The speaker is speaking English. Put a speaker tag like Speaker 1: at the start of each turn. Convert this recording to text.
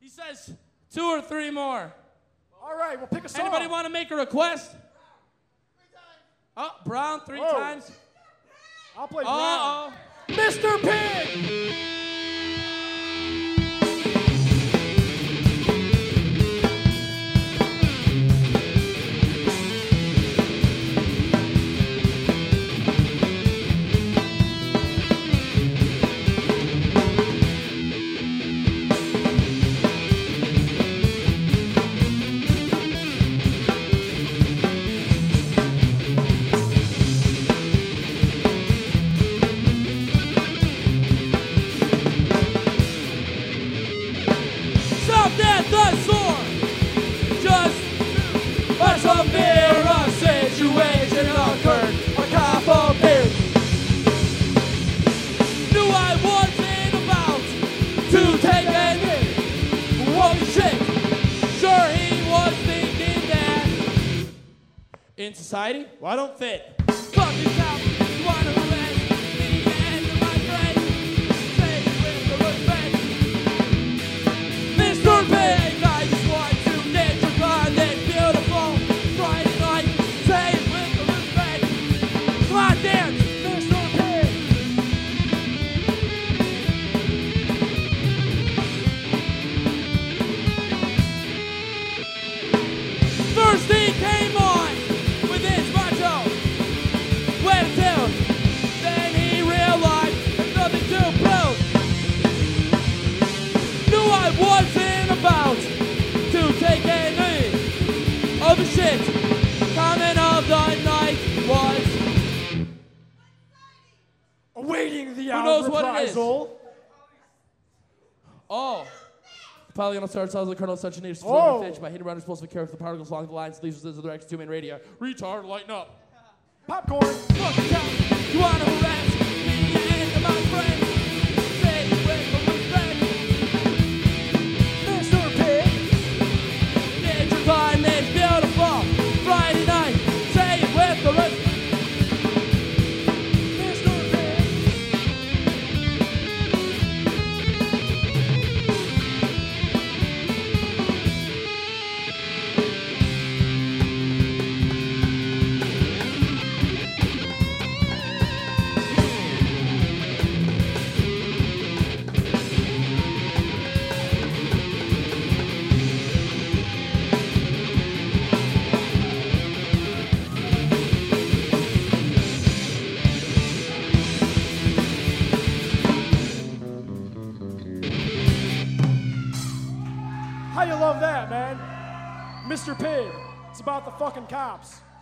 Speaker 1: He says 2 or 3 more.
Speaker 2: All right, we'll pick a song.
Speaker 1: Anybody want to make a request? 3 times. Oh, Brown 3 times.
Speaker 2: I'll play Brown. Mr. Pig!
Speaker 1: In society, well, I don't fit. Fuck yourself, you wanna arrest the end of my friend. Say it with the respect. Mr. Big, I just want to get your car this beautiful Friday night. Say it with the respect. Come on, dance, Mr. Pig. First he came on. Then he realized there's nothing to prove. Knew I wasn't about to take any of the shit. Comment of the night was
Speaker 2: awaiting the
Speaker 1: who knows what it is? Oh. Polygonal star tells the Colonel such a need to Finch by hitting around explosive character the particles along the lines leaves the direction to main radio. Retard, lighten up.
Speaker 2: Popcorn.
Speaker 1: Fuck yourself. You wanna harass me and my friends? Say it with the respect.
Speaker 2: Mr. Pig.
Speaker 1: Get your car and it's beautiful Friday night. Say it with the respect.
Speaker 2: Mr. Pig. How you love that, man? Mr. Pig. It's about the fucking cops.